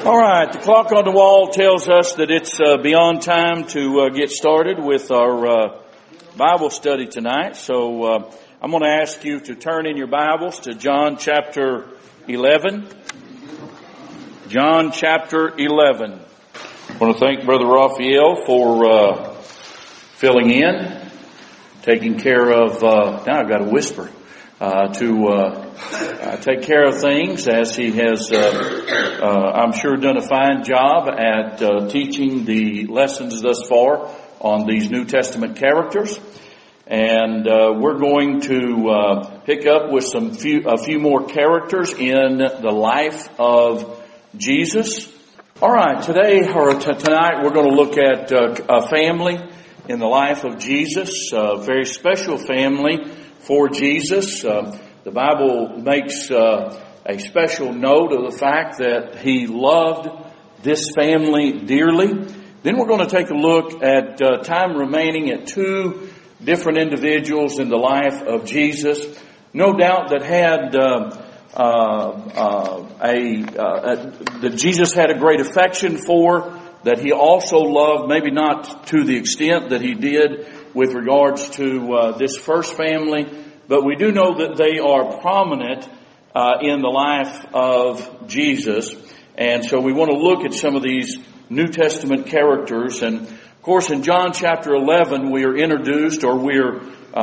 All right, the clock on the wall tells us that it's beyond time to get started with our Bible study tonight. So I'm going to ask you to turn in your Bibles to John chapter 11. John chapter 11. I want to thank Brother Raphael for filling in, taking care of, now I've got to whisper, to take care of things as he has, I'm sure, done a fine job at teaching the lessons thus far on these New Testament characters. And we're going to pick up with a few more characters in the life of Jesus. All right, tonight we're going to look at a family in the life of Jesus, a very special family for Jesus. The Bible makes a special note of the fact that he loved this family dearly. Then we're going to take a look at time remaining at two different individuals in the life of Jesus. No doubt that that Jesus had a great affection for, that he also loved, maybe not to the extent that he did with regards to this first family, but we do know that they are prominent in the life of Jesus. And so we want to look at some of these New Testament characters. And of course, in John chapter 11, we are introduced, or we're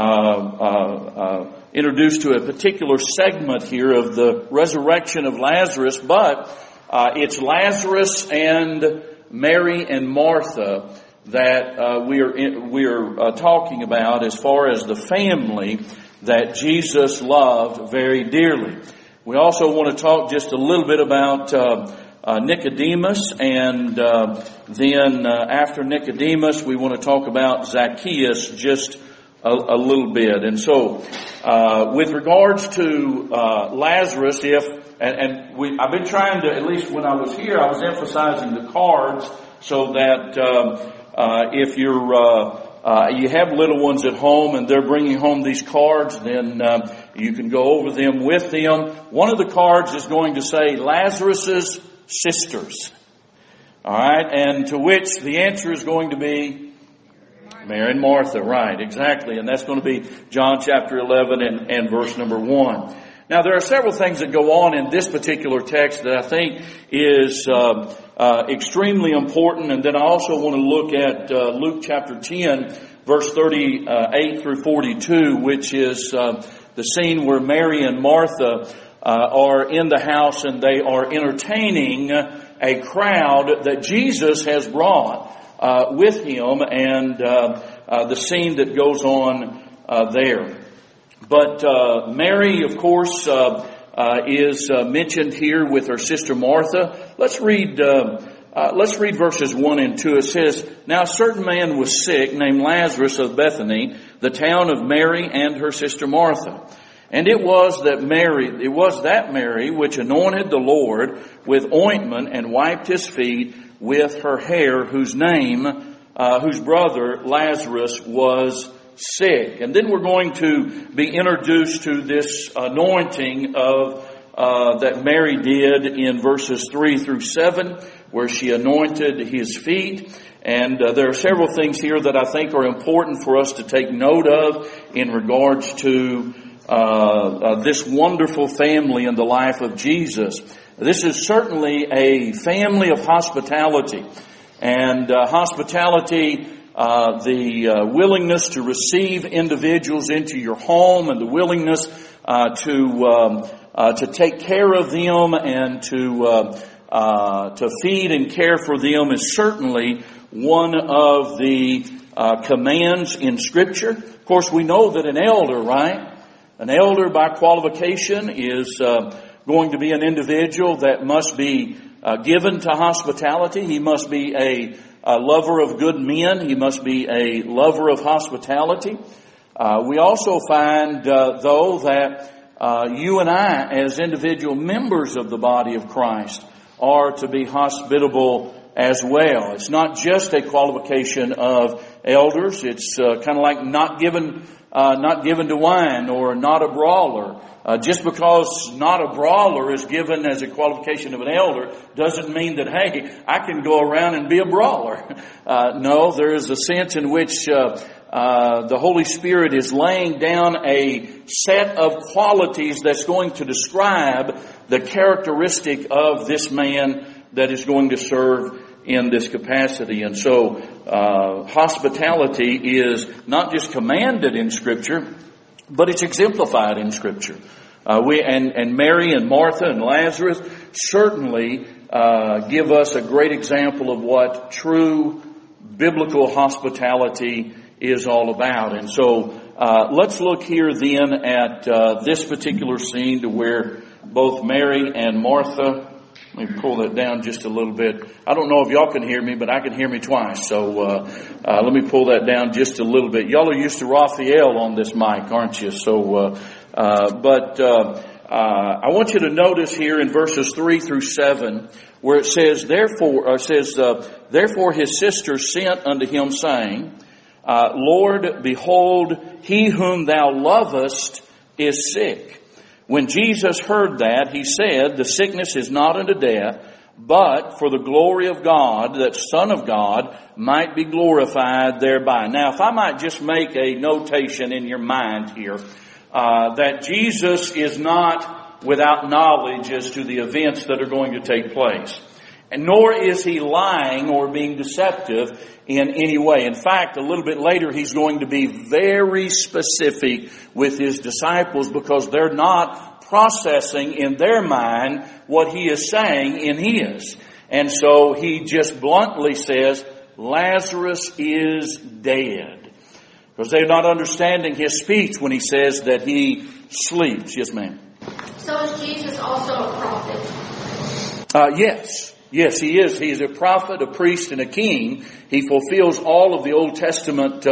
introduced to a particular segment here of the resurrection of Lazarus, but it's Lazarus and Mary and Martha that we are talking about as far as the family that Jesus loved very dearly. We also want to talk just a little bit about Nicodemus, and then after Nicodemus, we want to talk about Zacchaeus just a little bit. And so, with regards to Lazarus, I've been trying to, at least when I was here, I was emphasizing the cards so that if you have little ones at home and they're bringing home these cards, then you can go over them with them. One of the cards is going to say Lazarus's sisters. All right, and to which the answer is going to be Mary and Martha. Right, exactly, and that's going to be John chapter 11 and verse number 1. Now, there are several things that go on in this particular text that I think is extremely important. And then I also want to look at Luke chapter 10, verse 38 through 42, which is the scene where Mary and Martha are in the house and they are entertaining a crowd that Jesus has brought with him, and the scene that goes on there. But Mary, of course, is mentioned here with her sister Martha. Let's read verses 1 and 2. It says, "Now a certain man was sick, named Lazarus of Bethany, the town of Mary and her sister Martha. And it was that Mary which anointed the Lord with ointment and wiped his feet with her hair, whose brother Lazarus was sick." And then we're going to be introduced to this anointing of that Mary did in verses 3 through 7, where she anointed his feet. And there are several things here that I think are important for us to take note of in regards to this wonderful family in the life of Jesus. This is certainly a family of hospitality, and hospitality, the willingness to receive individuals into your home, and the willingness to take care of them and to feed and care for them is certainly one of the commands in Scripture. Of course, we know that an elder, right? An elder by qualification is going to be an individual that must be given to hospitality. He must be a lover of good men. He must be a lover of hospitality. We also find, though, that you and I, as individual members of the body of Christ, are to be hospitable as well. It's not just a qualification of elders. It's kind of like not given not given to wine, or not a brawler. Just because not a brawler is given as a qualification of an elder doesn't mean that, hey, I can go around and be a brawler. No, there is a sense in which the Holy Spirit is laying down a set of qualities that's going to describe the characteristic of this man that is going to serve in this capacity. And so hospitality is not just commanded in Scripture, but it's exemplified in Scripture. And Mary and Martha and Lazarus certainly give us a great example of what true biblical hospitality is all about. And so let's look here then at this particular scene to where both Mary and Martha. Let me pull that down just a little bit. I don't know if y'all can hear me, but I can hear me twice. So let me pull that down just a little bit. Y'all are used to Raphael on this mic, aren't you? So, I want you to notice here in verses 3 through 7, where it says, therefore his sister sent unto him, saying, Lord, behold, he whom thou lovest is sick. When Jesus heard that, he said, the sickness is not unto death, but for the glory of God, that the Son of God might be glorified thereby. Now, if I might just make a notation in your mind here, that Jesus is not without knowledge as to the events that are going to take place. And nor is he lying or being deceptive in any way. In fact, a little bit later, he's going to be very specific with his disciples because they're not processing in their mind what he is saying in his. And so he just bluntly says, Lazarus is dead. Because they're not understanding his speech when he says that he sleeps. Yes, ma'am. So is Jesus also a prophet? Yes. Yes, he is. He is a prophet, a priest, and a king. He fulfills all of the Old Testament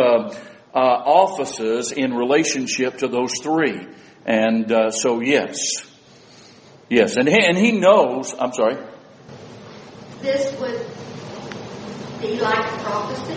offices in relationship to those three. And so, yes. Yes, and he knows, I'm sorry. This would be like prophecy?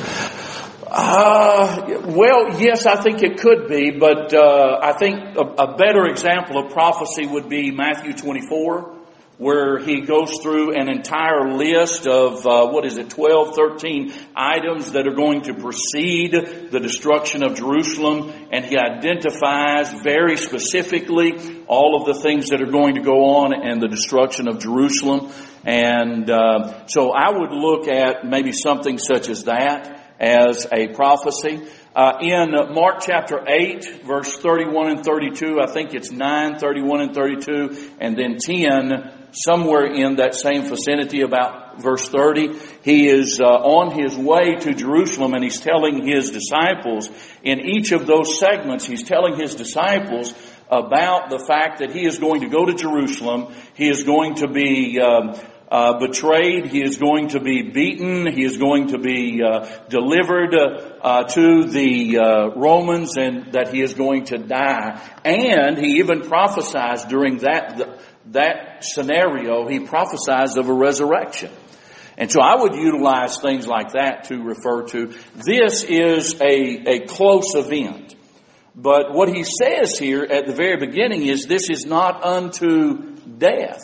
Well, yes, I think it could be, but I think a better example of prophecy would be Matthew 24. Where he goes through an entire list of, 12, 13 items that are going to precede the destruction of Jerusalem. And he identifies very specifically all of the things that are going to go on and the destruction of Jerusalem. And so I would look at maybe something such as that as a prophecy. In Mark chapter 8, verse 31 and 32, I think it's 9, 31 and 32, and then 10, somewhere in that same vicinity, about verse 30, he is on his way to Jerusalem, and he's telling his disciples, in each of those segments, he's telling his disciples about the fact that he is going to go to Jerusalem, he is going to be betrayed, he is going to be beaten, he is going to be delivered to the Romans, and that he is going to die. And he even prophesies during that scenario, he prophesies of a resurrection. And so I would utilize things like that to refer to. This is a close event. But what he says here at the very beginning is this is not unto death.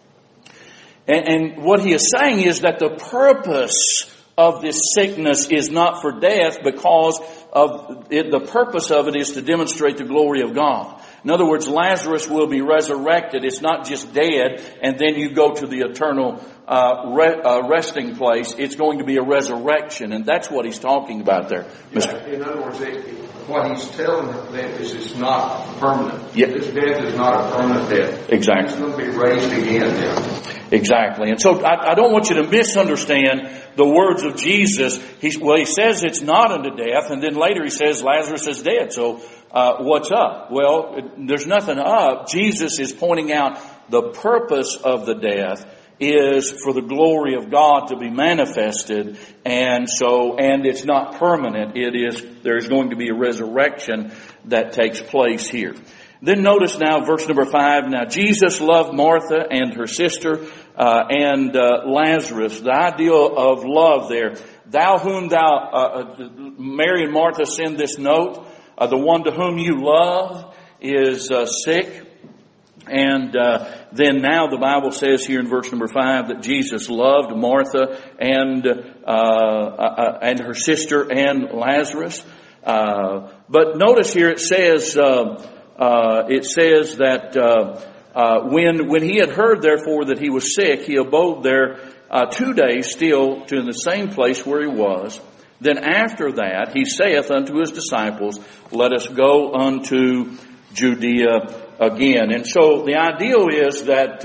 And what he is saying is that the purpose of this sickness is not for death, because of it, the purpose of it is to demonstrate the glory of God. In other words, Lazarus will be resurrected. It's not just dead and then you go to the eternal resting place. It's going to be a resurrection, and that's what he's talking about there. Yeah, in other words, what he's telling them is it's not permanent. Yeah. This death is not a permanent death. Exactly. It's going to be raised again now. Exactly. And so I don't want you to misunderstand the words of Jesus. He says it's not unto death, and then later he says Lazarus is dead. So what's up? Well, there's nothing up. Jesus is pointing out the purpose of the death is for the glory of God to be manifested, and it's not permanent. There's going to be a resurrection that takes place here. Then notice now verse number 5. Now Jesus loved Martha and her sister and Lazarus. The idea of love there. Thou whom Mary and Martha send this note. the one to whom you love is sick. And then now the Bible says here in verse number 5 that Jesus loved Martha and her sister and Lazarus. But notice here it says that when he had heard therefore that he was sick, he abode there 2 days still to in the same place where he was. Then after that he saith unto his disciples, let us go unto Judea again. And so the ideal is that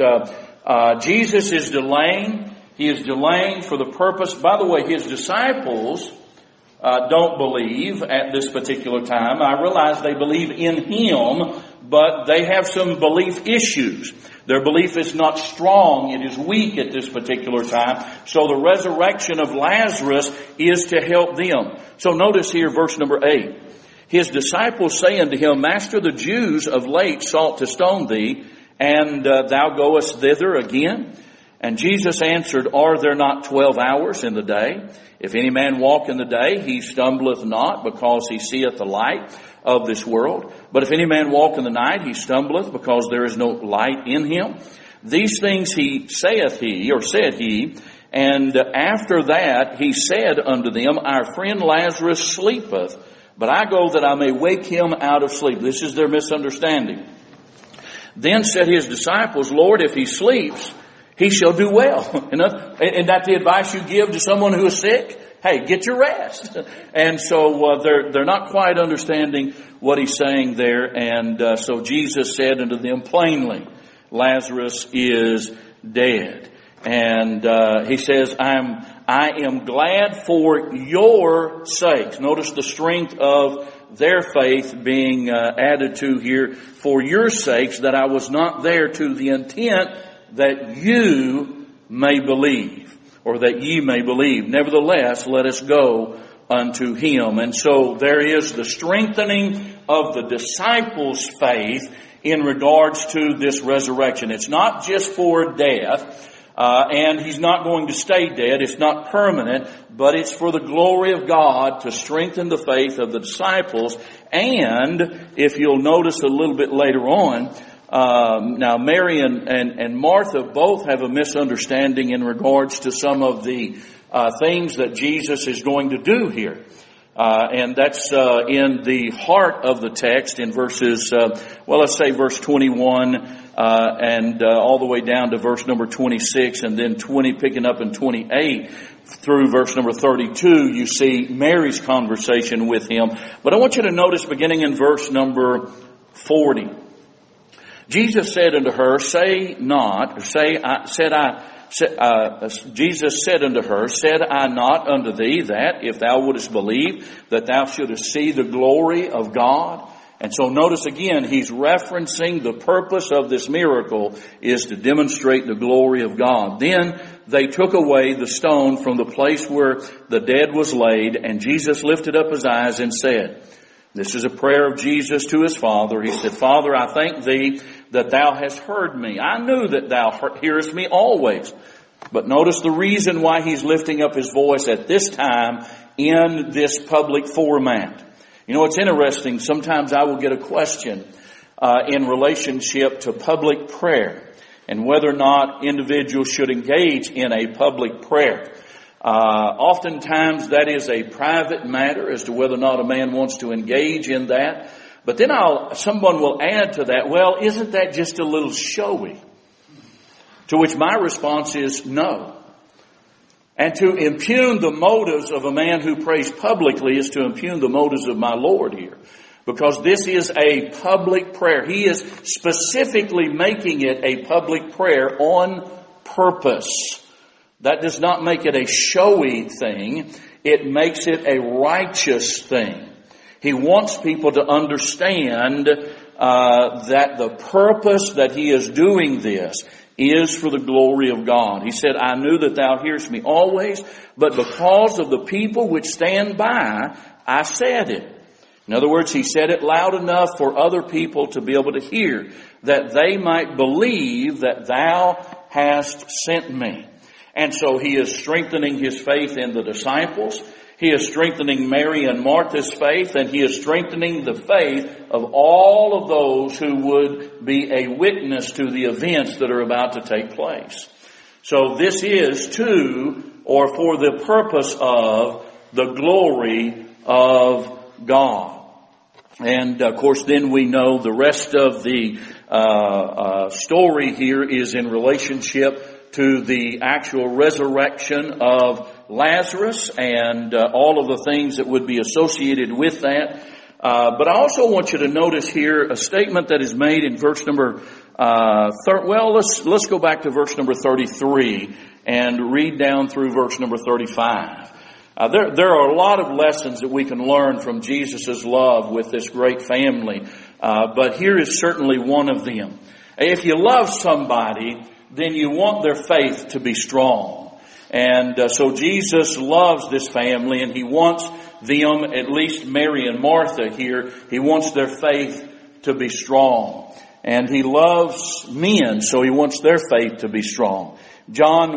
Jesus is delaying. He is delaying for the purpose. By the way, his disciples don't believe at this particular time. I realize they believe in him, but they have some belief issues. Their belief is not strong. It is weak at this particular time. So the resurrection of Lazarus is to help them. So notice here verse number 8. His disciples say unto him, Master, the Jews of late sought to stone thee, and thou goest thither again? And Jesus answered, Are there not 12 hours in the day? If any man walk in the day, he stumbleth not, because he seeth the light of this world. But if any man walk in the night, he stumbleth, because there is no light in him. These things said he, and after that he said unto them, Our friend Lazarus sleepeth, but I go that I may wake him out of sleep. This is their misunderstanding. Then said his disciples, Lord, if he sleeps, he shall do well. Isn't that the advice you give to someone who is sick? Hey, get your rest. And so they're not quite understanding what he's saying there. And so Jesus said unto them plainly, Lazarus is dead. And he says, I am glad for your sakes. Notice the strength of their faith being added to here. For your sakes, that I was not there, to the intent that you may believe, or that ye may believe. Nevertheless, let us go unto him. And so there is the strengthening of the disciples' faith in regards to this resurrection. It's not just for death. And he's not going to stay dead. It's not permanent, but it's for the glory of God to strengthen the faith of the disciples. And if you'll notice a little bit later on, now Mary and Martha both have a misunderstanding in regards to some of the things that Jesus is going to do here. And that's in the heart of the text in verses, let's say verse 21 and all the way down to verse number 26, and then picking up in 28 through verse number 32, you see Mary's conversation with him. But I want you to notice beginning in verse number 40. Jesus said unto her, Jesus said unto her, Said I not unto thee that if thou wouldest believe, that thou shouldest see the glory of God? And so notice again, he's referencing the purpose of this miracle is to demonstrate the glory of God. Then they took away the stone from the place where the dead was laid, and Jesus lifted up his eyes and said, this is a prayer of Jesus to his Father. He said, Father, I thank thee that thou hast heard me. I knew that thou hearest me always. But notice the reason why he's lifting up his voice at this time in this public format. You know, it's interesting. Sometimes I will get a question in relationship to public prayer and whether or not individuals should engage in a public prayer. Oftentimes that is a private matter as to whether or not a man wants to engage in that. But then someone will add to that, well, isn't that just a little showy? To which my response is no. And to impugn the motives of a man who prays publicly is to impugn the motives of my Lord here. Because this is a public prayer. He is specifically making it a public prayer on purpose. That does not make it a showy thing. It makes it a righteous thing. He wants people to understand that the purpose that he is doing this is for the glory of God. He said, I knew that thou hearest me always, but because of the people which stand by, I said it. In other words, he said it loud enough for other people to be able to hear, that they might believe that thou hast sent me. And so he is strengthening his faith in the disciples. He is strengthening Mary and Martha's faith, and he is strengthening the faith of all of those who would be a witness to the events that are about to take place. So this is to, or for the purpose of, the glory of God. And of course then we know the rest of the story here is in relationship to the actual resurrection of Lazarus and all of the things that would be associated with that. But I also want you to notice here a statement that is made in verse number let's go back to verse number 33 and read down through verse number 35. There are a lot of lessons that we can learn from Jesus' love with this great family, but here is certainly one of them. If you love somebody, then you want their faith to be strong. And so Jesus loves this family, and he wants them, at least Mary and Martha here, he wants their faith to be strong. And he loves men, so he wants their faith to be strong. John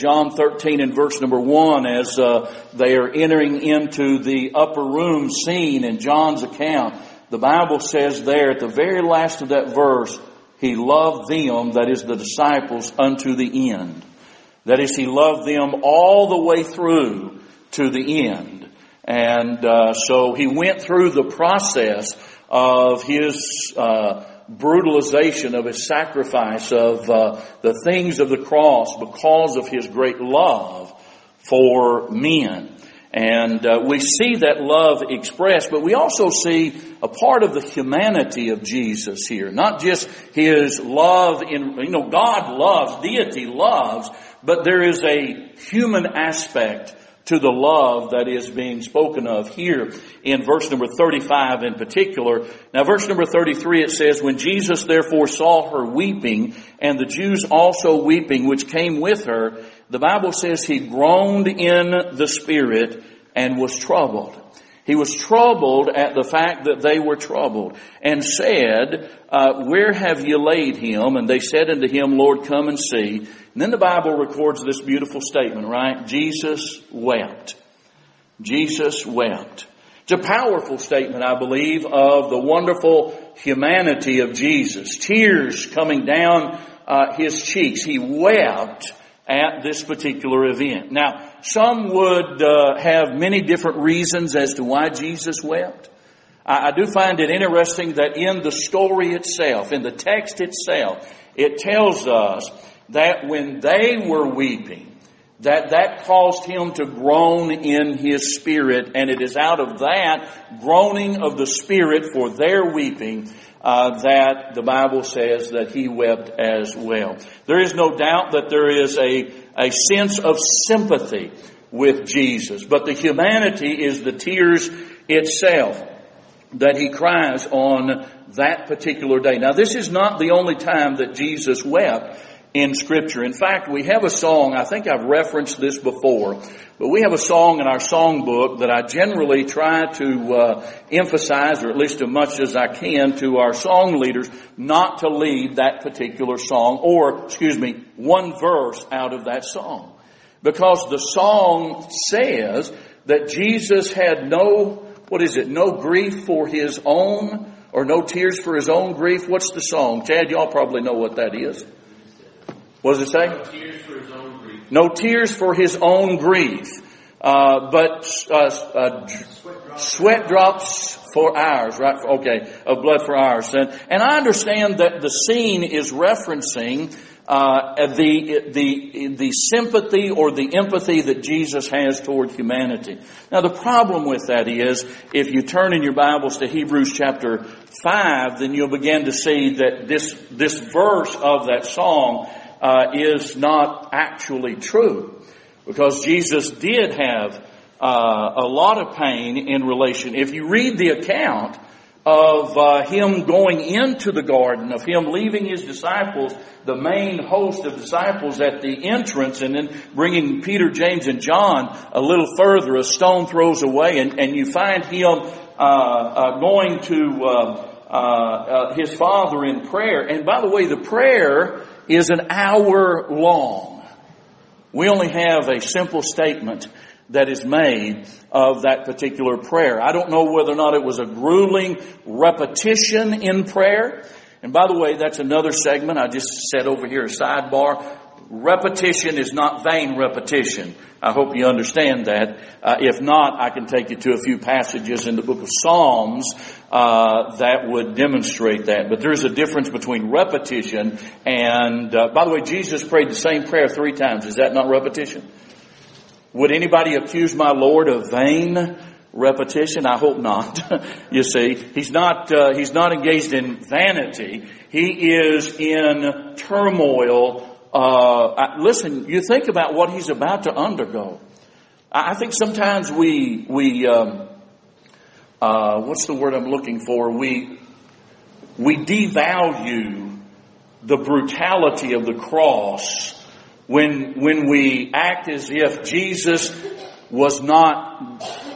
13 and verse number 1, as they are entering into the upper room scene in John's account, the Bible says there at the very last of that verse, he loved them, that is the disciples, unto the end. That is, he loved them all the way through to the end. And so he went through the process of his brutalization, of his sacrifice, of the things of the cross because of his great love for men. And we see that love expressed, but we also see a part of the humanity of Jesus here. Not just his love in, God loves, deity loves, but there is a human aspect to the love that is being spoken of here in verse number 35 in particular. Now verse number 33 it says, when Jesus therefore saw her weeping, and the Jews also weeping which came with her, the Bible says he groaned in the spirit and was troubled. He was troubled at the fact that they were troubled, and said, where have you laid him? And they said unto him, Lord, come and see. And then the Bible records this beautiful statement, right? Jesus wept. Jesus wept. It's a powerful statement, I believe, of the wonderful humanity of Jesus. Tears coming down his cheeks. He wept at this particular event. Now, some would have many different reasons as to why Jesus wept. I do find it interesting that in the story itself, in the text itself, it tells us that when they were weeping, that caused him to groan in his spirit, and it is out of that groaning of the spirit for their weeping that the Bible says that he wept as well. There is no doubt that there is a sense of sympathy with Jesus, but the humanity is the tears itself that he cries on that particular day. Now, this is not the only time that Jesus wept in Scripture. In fact, we have a song, I think I've referenced this before, but we have a song in our songbook that I generally try to emphasize, or at least as much as I can, to our song leaders, not to leave that particular song, or, one verse out of that song. Because the song says that Jesus had no grief for his own, or no tears for his own grief. What's the song? Chad, y'all probably know what that is. What does it say? No tears for his own grief. No tears for his own grief, but sweat drops for ours, right? Okay, of blood for ours. And I understand that the scene is referencing the sympathy or the empathy that Jesus has toward humanity. Now, the problem with that is, if you turn in your Bibles to Hebrews chapter 5, then you'll begin to see that this verse of that song is not actually true, because Jesus did have a lot of pain in relation. If you read the account of him going into the garden, of him leaving his disciples, the main host of disciples at the entrance, and then bringing Peter, James, and John a little further, a stone throws away, and you find him going to his Father in prayer. And by the way, the prayer is an hour long. We only have a simple statement that is made of that particular prayer. I don't know whether or not it was a grueling repetition in prayer. And by the way, that's another segment. I just said over here, a sidebar. Repetition is not vain repetition. I hope you understand that. If not, I can take you to a few passages in the book of Psalms that would demonstrate that. But there's a difference between repetition and, by the way, Jesus prayed the same prayer 3 times. Is that not repetition? Would anybody accuse my Lord of vain repetition? I hope not. You see, he's not engaged in vanity. He is in turmoil. Listen, you think about what he's about to undergo. I think sometimes we what's the word I'm looking for? We devalue the brutality of the cross when we act as if Jesus was not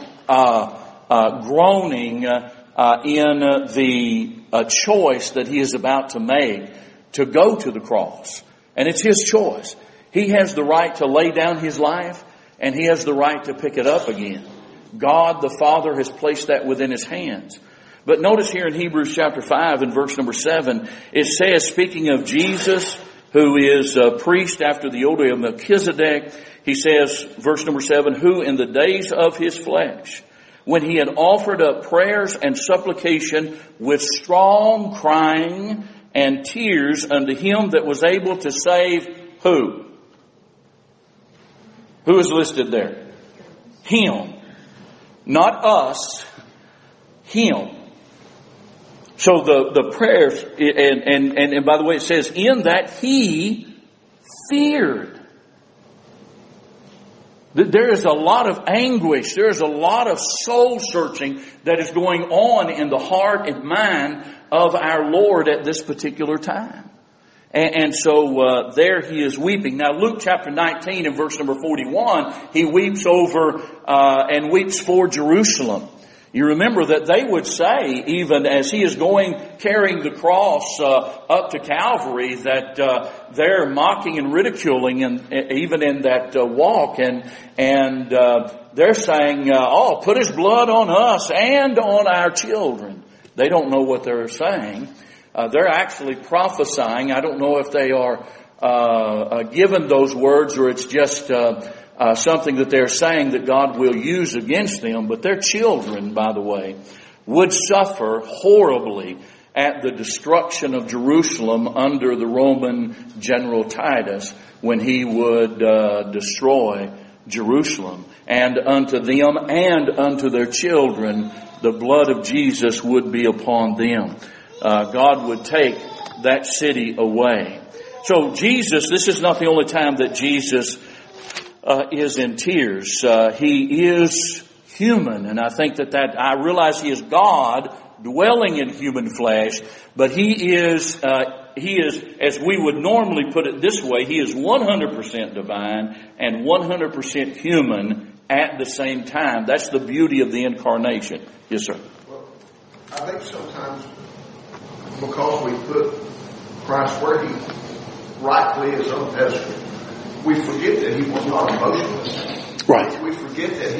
groaning in the choice that he is about to make to go to the cross. And it's his choice. He has the right to lay down his life, and he has the right to pick it up again. God the Father has placed that within his hands. But notice here in Hebrews chapter 5 and verse number 7, it says, speaking of Jesus, who is a priest after the order of Melchizedek, he says, verse number 7, who in the days of his flesh, when he had offered up prayers and supplication with strong crying and tears unto him that was able to save who? Who is listed there? Him. Not us. Him. So the prayers, and by the way, it says, in that he feared. There is a lot of anguish. There is a lot of soul searching that is going on in the heart and mind of our Lord at this particular time. And so there he is weeping. Now Luke chapter 19 and verse number 41, he weeps over and weeps for Jerusalem. You remember that they would say, even as he is going, carrying the cross up to Calvary, that they're mocking and ridiculing, and even in that walk, and they're saying, "Oh, put his blood on us and on our children." They don't know what they're saying. They're actually prophesying. I don't know if they are given those words or it's just something that they're saying that God will use against them. But their children, by the way, would suffer horribly at the destruction of Jerusalem under the Roman general Titus when he would destroy Jerusalem. And unto them and unto their children, the blood of Jesus would be upon them. God would take that city away. So Jesus, this is not the only time that Jesus is in tears. He is human, and I think that I realize he is God dwelling in human flesh, but he is, as we would normally put it this way, he is 100% divine and 100% human at the same time. That's the beauty of the incarnation. Yes, sir. Well, I think sometimes because we put Christ where he rightfully is on the pedestal, we forget that he was not emotionless. Right. We forget that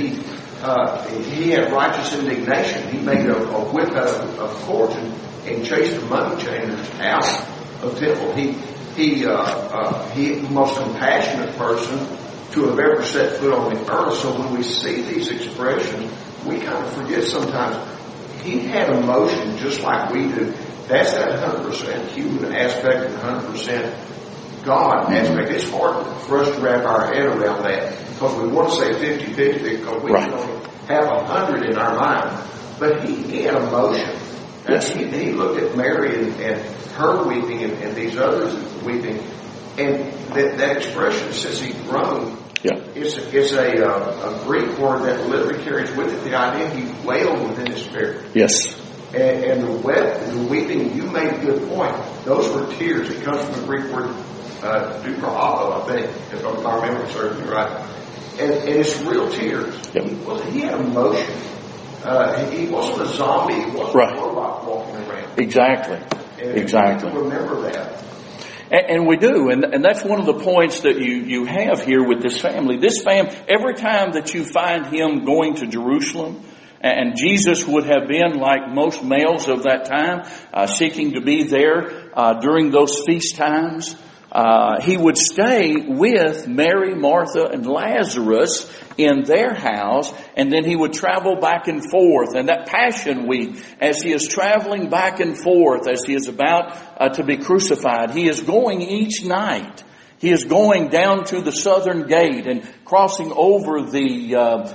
he had righteous indignation. He made a whip out of cords and chased the money changers out of temple. He the most compassionate person to have ever set foot on the earth. So when we see these expressions, we kind of forget sometimes he had emotion just like we do. That's that 100% human aspect and 100% God aspect. It's hard for us to wrap our head around that because we want to say 50-50 because we can only have 100 in our mind. But he had emotion. Yes. He looked at Mary and her weeping and these others weeping. And that expression says he groaned. Yeah. It's a Greek word that literally carries with it the idea he wailed within his spirit. Yes. And the weeping, you made a good point. Those were tears. It comes from the Greek word dupraho, I think, if my memory serves me right. And it's real tears. Yep. He had emotion. He wasn't a zombie. He wasn't a robot walking around. Exactly. And exactly. Remember that. And we do. And that's one of the points that you have here with this family. This family, every time that you find him going to Jerusalem, and Jesus would have been, like most males of that time, seeking to be there during those feast times. He would stay with Mary, Martha, and Lazarus in their house, and then he would travel back and forth. And that Passion Week, as he is traveling back and forth, as he is about to be crucified, he is going each night. He is going down to the southern gate and crossing over the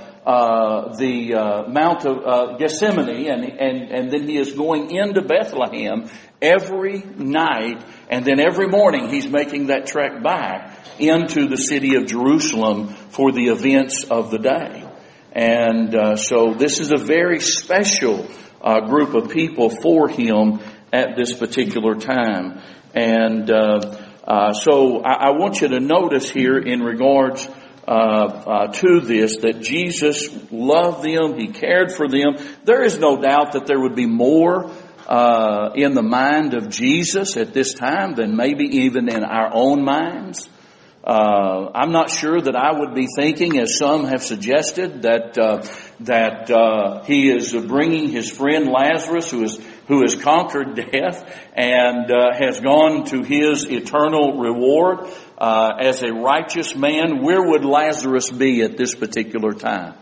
Mount of Gethsemane, and then he is going into Bethlehem every night, and then every morning he's making that trek back into the city of Jerusalem for the events of the day. And so this is a very special group of people for him at this particular time. And so I want you to notice here in regards to this, that Jesus loved them, he cared for them. There is no doubt that there would be more in the mind of Jesus at this time than maybe even in our own minds. I'm not sure that I would be thinking, as some have suggested, that he is bringing his friend Lazarus, who has conquered death and has gone to his eternal reward as a righteous man. Where would Lazarus be at this particular time?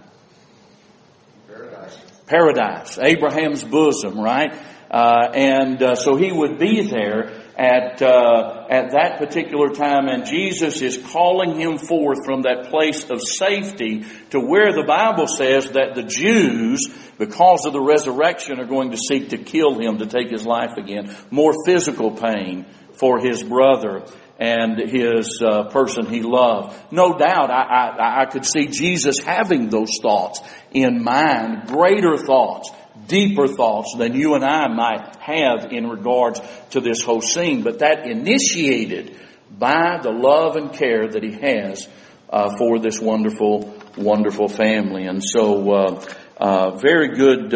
Paradise. Abraham's bosom, right? So he would be there at that particular time, and Jesus is calling him forth from that place of safety to where the Bible says that the Jews, because of the resurrection, are going to seek to kill him, to take his life again. More physical pain for his brother and his person he loved. No doubt I could see Jesus having those thoughts in mind, greater thoughts, deeper thoughts than you and I might have in regards to this whole scene. But that initiated by the love and care that he has for this wonderful, wonderful family. And so very good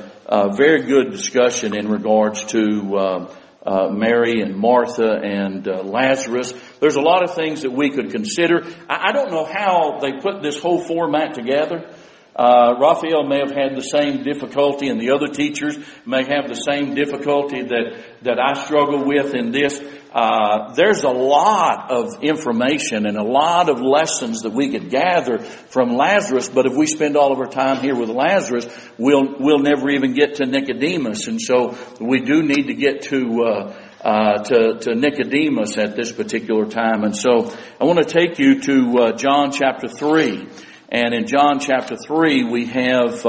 discussion in regards to Mary and Martha and Lazarus. There's a lot of things that we could consider. I don't know how they put this whole format together. Raphael may have had the same difficulty, and the other teachers may have the same difficulty that I struggle with in this. There's a lot of information and a lot of lessons that we could gather from Lazarus, but if we spend all of our time here with Lazarus, we'll never even get to Nicodemus. And so we do need to get to Nicodemus at this particular time. And so I want to take you to John chapter 3. And in John chapter 3, we have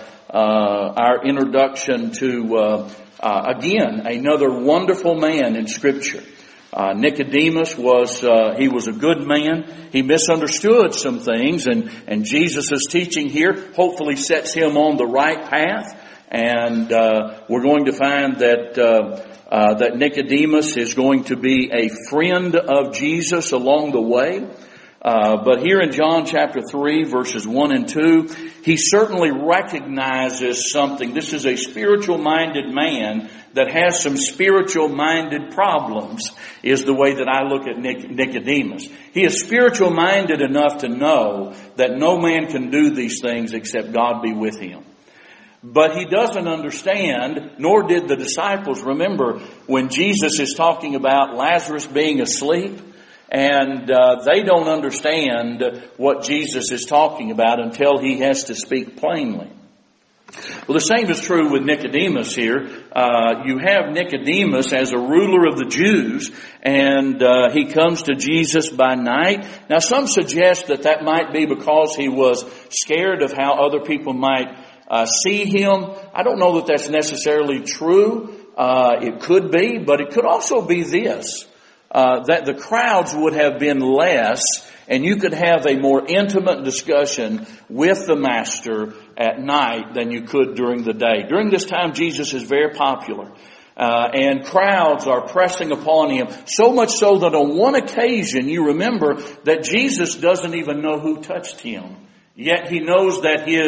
our introduction to, again, another wonderful man in Scripture. Nicodemus he was a good man. He misunderstood some things, and Jesus' teaching here hopefully sets him on the right path. And we're going to find that Nicodemus is going to be a friend of Jesus along the way. But here in John chapter 3, verses 1 and 2, he certainly recognizes something. This is a spiritual-minded man that has some spiritual-minded problems, is the way that I look at Nicodemus. He is spiritual-minded enough to know that no man can do these things except God be with him. But he doesn't understand, nor did the disciples. Remember, when Jesus is talking about Lazarus being asleep, and they don't understand what Jesus is talking about until he has to speak plainly. Well, the same is true with Nicodemus here. You have Nicodemus as a ruler of the Jews, and he comes to Jesus by night. Now, some suggest that might be because he was scared of how other people might see him. I don't know that that's necessarily true. It could be, but it could also be this. That the crowds would have been less, and you could have a more intimate discussion with the Master at night than you could during the day. During this time, Jesus is very popular, and crowds are pressing upon him, so much so that on one occasion, you remember that Jesus doesn't even know who touched him. Yet he knows that his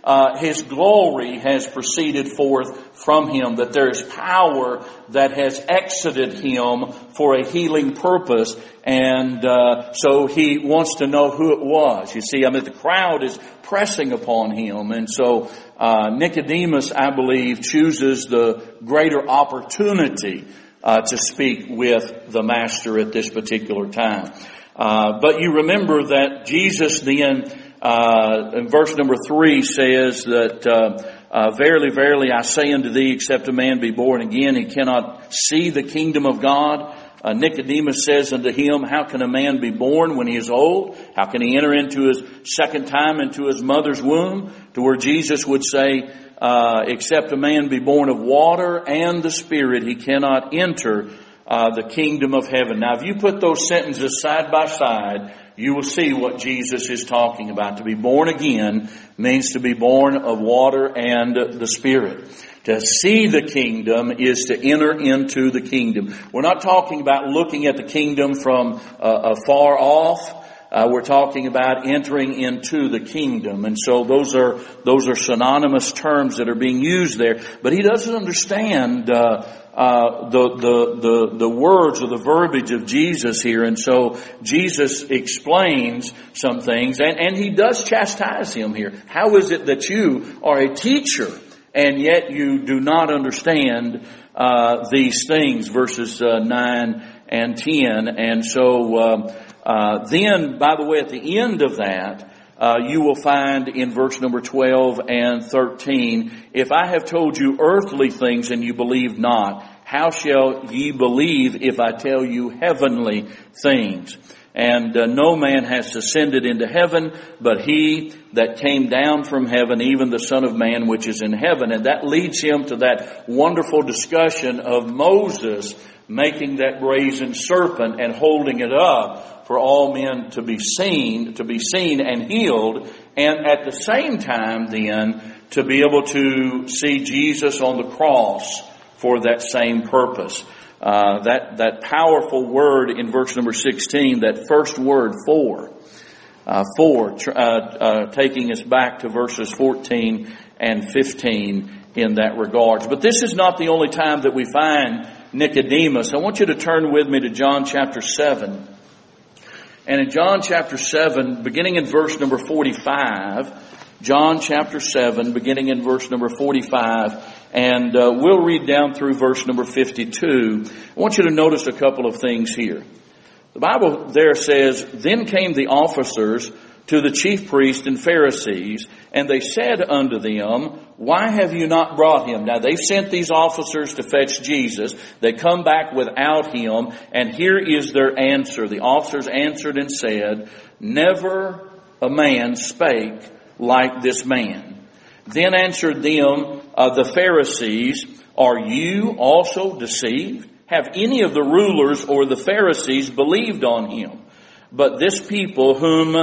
His glory has proceeded forth from Him, that there is power that has exited Him for a healing purpose. And so He wants to know who it was. You see, the crowd is pressing upon Him. And so Nicodemus, I believe, chooses the greater opportunity to speak with the Master at this particular time. But you remember that Jesus then, in verse number 3 says that, verily, verily, I say unto thee, except a man be born again, he cannot see the kingdom of God. Nicodemus says unto him, how can a man be born when he is old? How can he enter into his second time into his mother's womb? To where Jesus would say, except a man be born of water and the Spirit, he cannot enter the kingdom of heaven. Now, if you put those sentences side by side, you will see what Jesus is talking about. To be born again means to be born of water and the Spirit. To see the kingdom is to enter into the kingdom. We're not talking about looking at the kingdom from afar off. We're talking about entering into the kingdom. And so those are synonymous terms that are being used there. But he doesn't understand the words or the verbiage of Jesus here. And so Jesus explains some things, and he does chastise him here. How is it that you are a teacher and yet you do not understand these things? Verses 9 and 10. And so then, by the way, at the end of that, you will find in verse number 12 and 13, if I have told you earthly things and you believe not, how shall ye believe if I tell you heavenly things? And no man has ascended into heaven, but he that came down from heaven, even the Son of Man which is in heaven. And that leads him to that wonderful discussion of Moses making that brazen serpent and holding it up for all men to be seen and healed, and at the same time then to be able to see Jesus on the cross for that same purpose. That powerful word in verse number 16, that first word for, taking us back to verses 14 and 15 in that regards. But this is not the only time that we find Nicodemus. I want you to turn with me to John chapter 7. And in John chapter 7, beginning in verse number 45, John chapter 7, beginning in verse number 45, and we'll read down through verse number 52. I want you to notice a couple of things here. The Bible there says, then came the officers to the chief priests and Pharisees, and they said unto them, why have you not brought him? Now they've sent these officers to fetch Jesus. They come back without him, and here is their answer. The officers answered and said, never a man spake like this man. Then answered them the Pharisees, are you also deceived? Have any of the rulers or the Pharisees believed on him? But this people who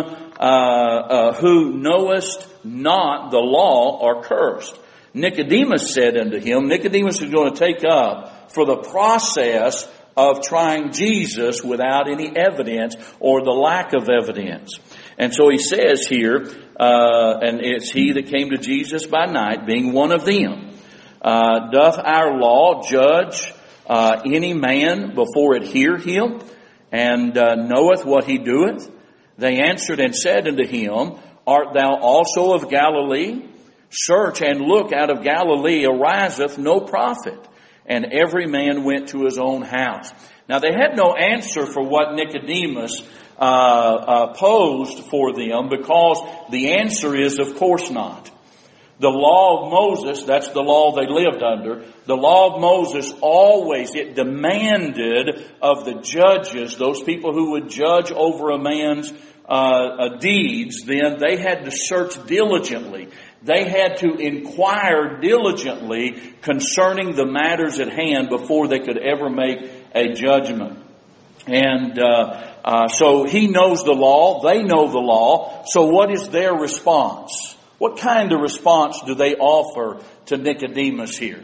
knowest not the law are cursed. Nicodemus said unto him, Nicodemus is going to take up for the process of trying Jesus without any evidence or the lack of evidence. And so he says here, and it's he that came to Jesus by night, being one of them. Doth our law judge any man before it hear him, and knoweth what he doeth? They answered and said unto him, art thou also of Galilee? Search and look, out of Galilee ariseth no prophet. And every man went to his own house. Now they had no answer for what Nicodemus posed for them, because the answer is, of course not. The law of Moses, that's the law they lived under. The law of Moses always, it demanded of the judges, those people who would judge over a man's deeds, then they had to search diligently. They had to inquire diligently concerning the matters at hand before they could ever make a judgment. And so he knows the law, they know the law. So what is their response? What kind of response do they offer to Nicodemus here?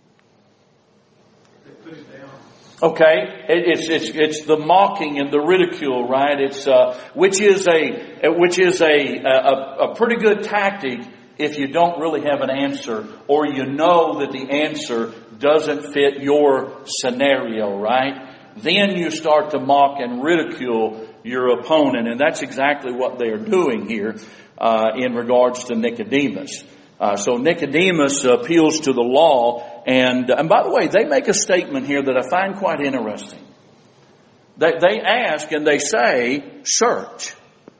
They put him down. Okay, it's the mocking and the ridicule, right? It's which is a pretty good tactic if you don't really have an answer, or you know that the answer doesn't fit your scenario, right? Then you start to mock and ridicule your opponent. And that's exactly what they are doing here in regards to Nicodemus. So Nicodemus appeals to the law. And by the way, they make a statement here that I find quite interesting. They ask and they say, search.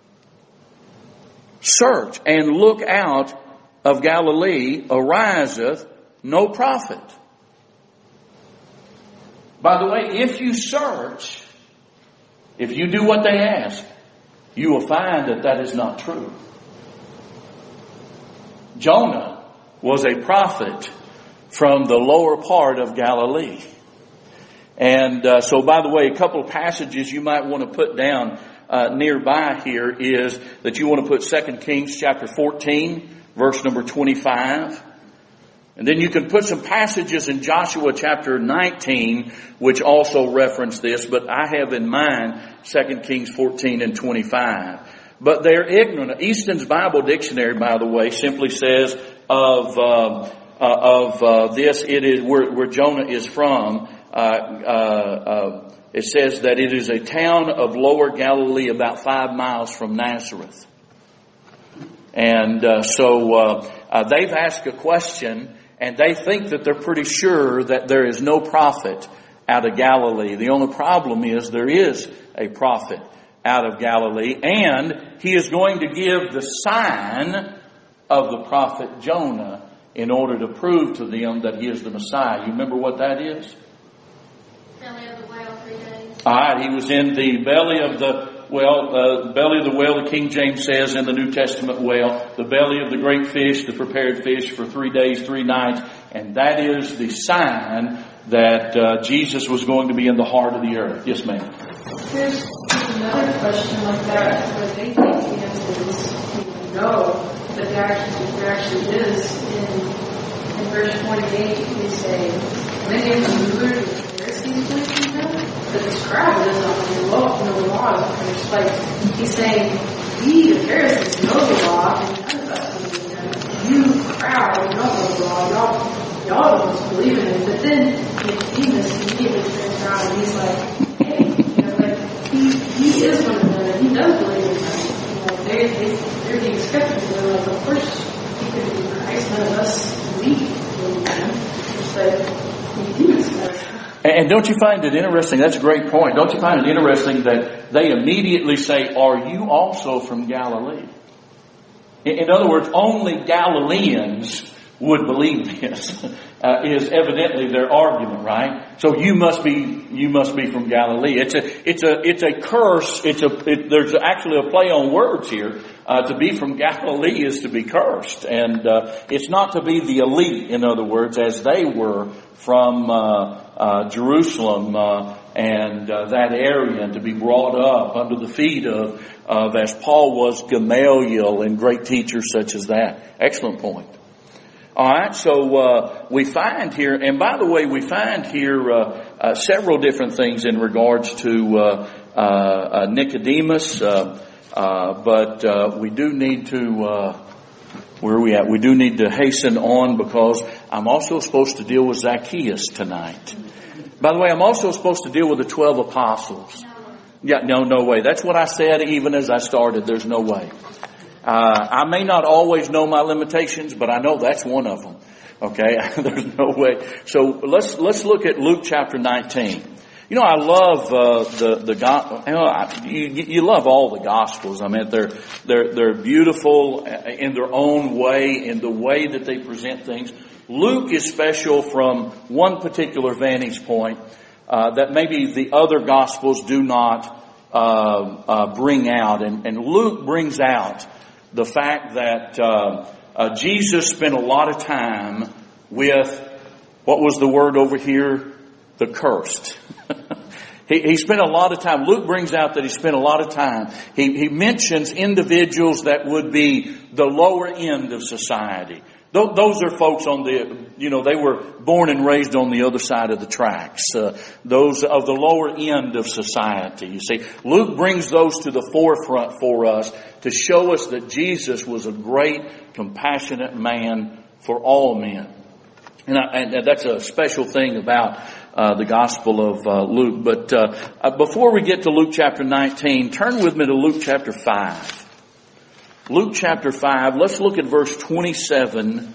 Search and look out of Galilee ariseth no prophet. By the way, if you search, if you do what they ask, you will find that that is not true. Jonah was a prophet from the lower part of Galilee. And so, by the way, a couple of passages you might want to put down nearby here is that you want to put 2 Kings chapter 14, verse number 25. And then you can put some passages in Joshua chapter 19, which also reference this, but I have in mind 2 Kings 14 and 25. But they're ignorant. Easton's Bible Dictionary, by the way, simply says of this, it is where Jonah is from. It says that it is a town of Lower Galilee about 5 miles from Nazareth. And so they've asked a question, and they think that they're pretty sure that there is no prophet out of Galilee. The only problem is there is a prophet out of Galilee, and he is going to give the sign of the prophet Jonah in order to prove to them that he is the Messiah. You remember what that is? Belly of the whale 3 days. All right, he was in the belly of the belly of the whale, the King James says in the New Testament whale, the belly of the great fish, the prepared fish for 3 days, 3 nights. And that is the sign that Jesus was going to be in the heart of the earth. Yes, ma'am. There's another question like that where they think the answer is no, but there actually is. In verse 28, they say, many of the rulers and Pharisees went to him, but the scribe doesn't know the law. It's like he's saying, we, the Pharisees, know the law, and none of us believe in it. You, crowd, don't know the law. Y'all don't believe in it. But then Nicodemus immediately turns around and he's like, hey, he is one of them. He does believe in it. They're being skeptical. They're like, of course, he could be Christ. None of us believe in him. It's like Nicodemus does. And don't you find it interesting? That's a great point. Don't you find it interesting that they immediately say, are you also from Galilee? In other words, only Galileans would believe this, is evidently their argument, right? So you must be from Galilee. It's a curse. There's actually a play on words here. To be from Galilee is to be cursed. And, it's not to be the elite, in other words, as they were from, Jerusalem, and that area, and to be brought up under the feet of as Paul was, Gamaliel and great teachers such as that. Excellent point. All right, so we find here, and by the way, we find here several different things in regards to Nicodemus, but we do need to, where are we at? We do need to hasten on because I'm also supposed to deal with Zacchaeus tonight. By the way, I'm also supposed to deal with the 12 apostles. Yeah, no way. That's what I said even as I started. There's no way. I may not always know my limitations, but I know that's one of them. Okay, there's no way. So let's look at Luke chapter 19. You know, I love you love all the Gospels. I mean, they're beautiful in their own way, in the way that they present things. Luke is special from one particular vantage point that maybe the other Gospels do not bring out, and Luke brings out the fact that Jesus spent a lot of time with, what was the word over here? The cursed. He spent a lot of time. Luke brings out that he spent a lot of time. He mentions individuals that would be the lower end of society. Those are folks on they were born and raised on the other side of the tracks. Those of the lower end of society. You see, Luke brings those to the forefront for us to show us that Jesus was a great, compassionate man for all men. And that's a special thing about the Gospel of Luke. But before we get to Luke chapter 19, turn with me to Luke chapter 5. Luke chapter 5, let's look at verse 27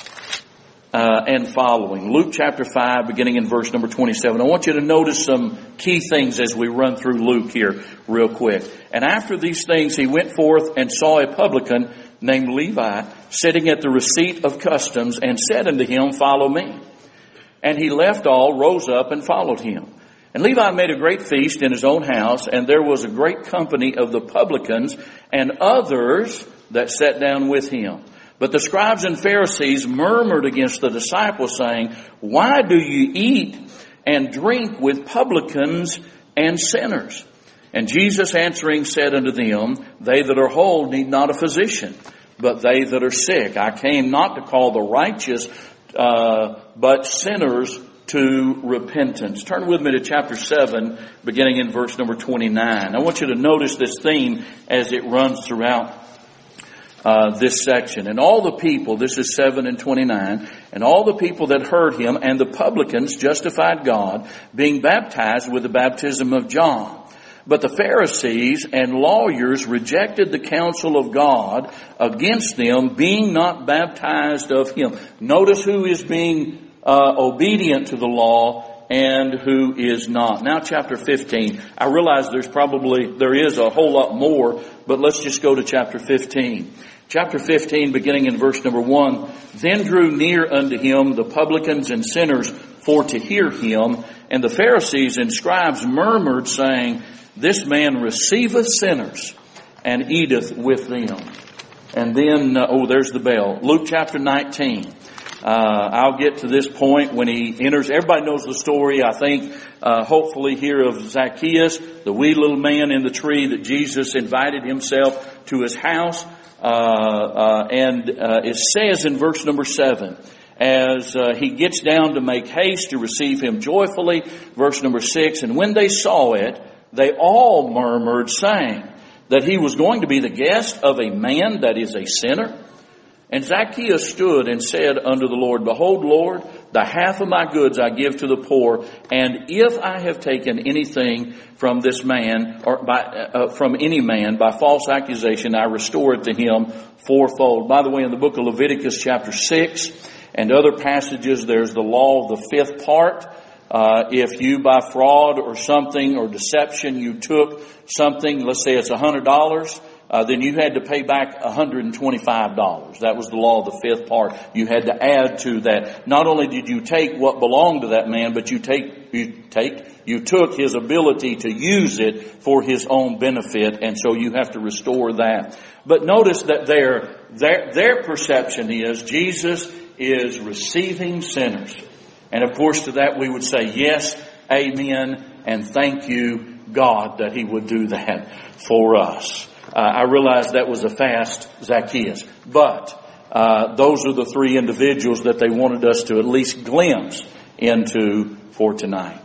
and following. Luke chapter 5, beginning in verse number 27. I want you to notice some key things as we run through Luke here real quick. And after these things, he went forth and saw a publican named Levi sitting at the receipt of customs, and said unto him, Follow me. And he left all, rose up, and followed him. And Levi made a great feast in his own house, and there was a great company of the publicans and others that sat down with him. But the scribes and Pharisees murmured against the disciples, saying, Why do you eat and drink with publicans and sinners? And Jesus answering said unto them, They that are whole need not a physician, but they that are sick. I came not to call the righteous, but sinners to repentance. Turn with me to chapter 7, beginning in verse number 29. I want you to notice this theme as it runs throughout this section. And all the people, this is 7 and 29, and all the people that heard him and the publicans justified God, being baptized with the baptism of John. But the Pharisees and lawyers rejected the counsel of God against them, being not baptized of him. Notice who is being obedient to the law and who is not. Now chapter 15. I realize there is a whole lot more, but let's just go to chapter 15. Chapter 15, beginning in verse number 1. Then drew near unto him the publicans and sinners for to hear him. And the Pharisees and scribes murmured, saying, This man receiveth sinners and eateth with them. And then, there's the bell. Luke chapter 19. I'll get to this point when he enters. Everybody knows the story, I think, hopefully here, of Zacchaeus, the wee little man in the tree that Jesus invited himself to his house. And it says in verse number 7, as he gets down to make haste to receive him joyfully, verse number 6, and when they saw it, they all murmured, saying that he was going to be the guest of a man that is a sinner. And Zacchaeus stood and said unto the Lord, Behold, Lord, the half of my goods I give to the poor, and if I have taken anything from this man, or from any man by false accusation, I restore it to him fourfold. By the way, in the book of Leviticus chapter 6 and other passages, there's the law of the fifth part. If you by fraud or something or deception, you took something, let's say it's $100, then you had to pay back $125. That was the law of the fifth part. You had to add to that. Not only did you take what belonged to that man, but you took his ability to use it for his own benefit, and so you have to restore that. But notice that their perception is Jesus is receiving sinners. And of course to that we would say yes, amen, and thank you, God, that he would do that for us. I realize that was a fast Zacchaeus, but those are the three individuals that they wanted us to at least glimpse into for tonight.